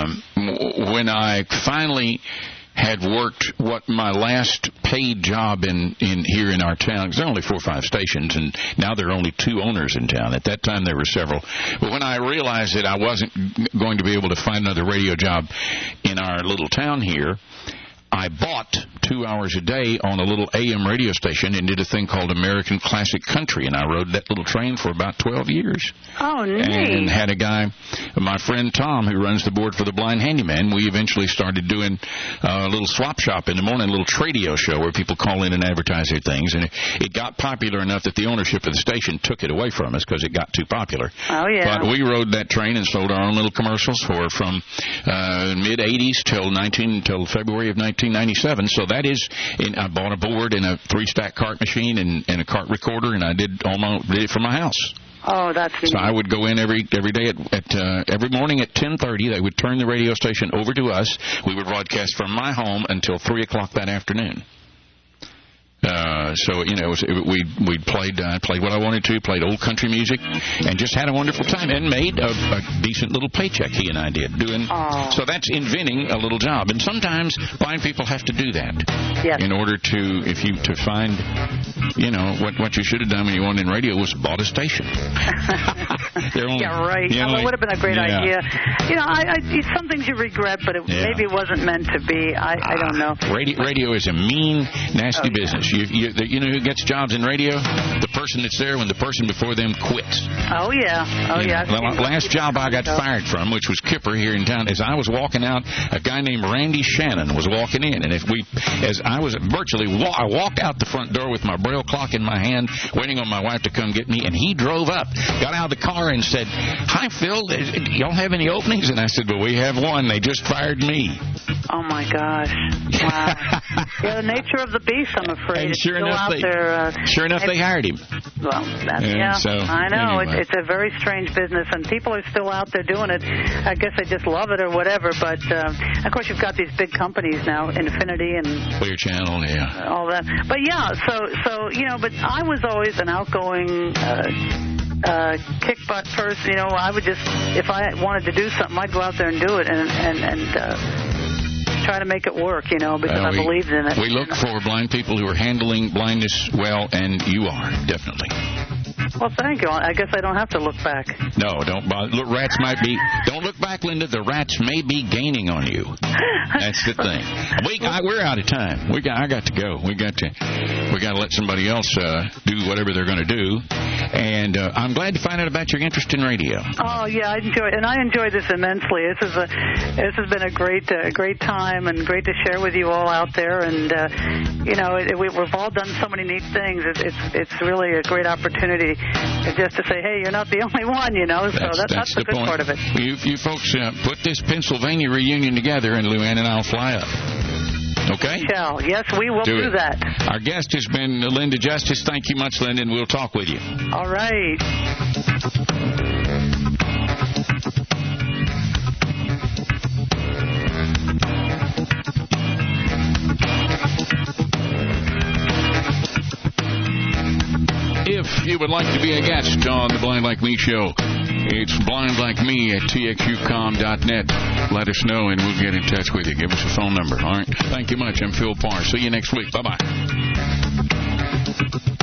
I finally had worked what my last paid job in here in our town, because there are only 4 or 5 stations, and now there are only 2 owners in town. At that time there were several. But when I realized that I wasn't going to be able to find another radio job in our little town here, I bought 2 hours a day on a little AM radio station and did a thing called American Classic Country, and I rode that little train for about 12 years. Oh, neat. And had a guy, my friend Tom, who runs the board for the Blind Handyman. We eventually started doing a little swap shop in the morning, a little tradio show where people call in and advertise their things, and it got popular enough that the ownership of the station took it away from us because it got too popular. Oh, yeah. But we rode that train and sold our own little commercials from mid-'80s till February of 1997. So that is, I bought a board and a 3-stack cart machine and a cart recorder, and I did it from my house. Oh, that's neat. So I would go in every day every morning at 10:30. They would turn the radio station over to us. We would broadcast from my home until 3 o'clock that afternoon. So we played what I wanted to, played old country music, and just had a wonderful time and made a decent little paycheck. He and I did doing. So that's inventing a little job, and sometimes blind people have to do that. Yes. In order to find, what you should have done when you wanted in radio was bought a station. Yeah, right. It would have been a great idea. Some things you regret, but maybe it wasn't meant to be. I don't know. Radio is a mean, nasty business. You know who gets jobs in radio? The person that's there when the person before them quits. Oh, yeah. The last job I got fired from, which was Kipper here in town, as I was walking out, a guy named Randy Shannon was walking in, and I walked out the front door with my Braille clock in my hand, waiting on my wife to come get me, and he drove up, got out of the car, and said, "Hi, Phil, do y'all have any openings?" And I said, "Well, we have one. They just fired me." Oh, my gosh. Wow. The nature of the beast, I'm afraid. And sure enough, they hired him. Well, So, I know. anyway. It's a very strange business, and people are still out there doing it. I guess they just love it or whatever, but, of course, you've got these big companies now, Infinity and Clear Channel, all that. But, yeah, but I was always an outgoing kick butt person. I would just, if I wanted to do something, I'd go out there and do it and try to make it work, because I believed in it. We look for blind people who are handling blindness well, and you are, definitely. Well, thank you. I guess I don't have to look back. No, don't bother. Look, rats might be... Don't look back, Linda. The rats may be gaining on you. That's the thing. We're out of time. I got to go. We got to let somebody else do whatever they're going to do. And I'm glad to find out about your interest in radio. Oh, yeah, I enjoy it. And I enjoy this immensely. This has been a great time and great to share with you all out there. And, we've all done so many neat things. It's really a great opportunity just to say, hey, you're not the only one, So that's the good point. part of it. You folks put this Pennsylvania reunion together, and Luann and I'll fly up. Okay? We shall. Yes, we will do that. Our guest has been Linda Justice. Thank you much, Linda, and we'll talk with you. All right. If you would like to be a guest on the Blind Like Me show, it's blindlikeme@txucom.net. Let us know, and we'll get in touch with you. Give us a phone number, all right? Thank you much. I'm Phil Parr. See you next week. Bye-bye.